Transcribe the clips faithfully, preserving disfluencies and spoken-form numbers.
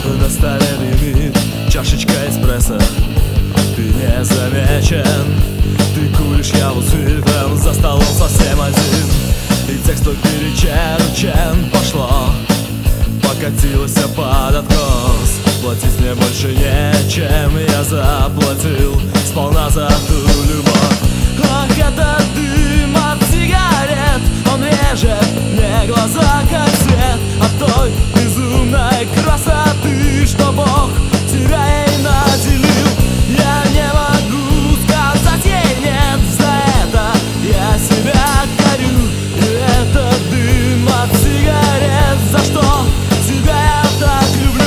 На столе дымит чашечка эспрессо. Ты не замечен, ты куришь, я вот цветом за столом совсем один. И текст твой перечерчен, пошло, покатилось под откос. Платить мне больше нечем, я заплатил сполна за ту любовь. Ах, это дым от сигарет, он режет мне глаза, как свет от той безумной красоты, что Бог тебя ей наделил. Я не могу сказать ей нет, за это я себя корю. И это дым от сигарет, за что тебя я так люблю.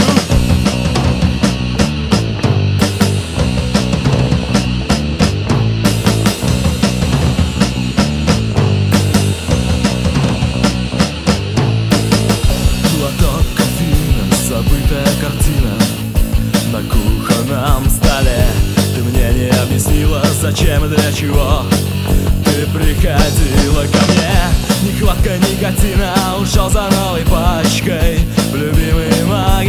Глоток кофеина, забытая картина на кухонном столе. Ты мне не объяснила, зачем и для чего ты приходила ко мне. Нехватка никотина, ушел за новой пачкой в любимый мой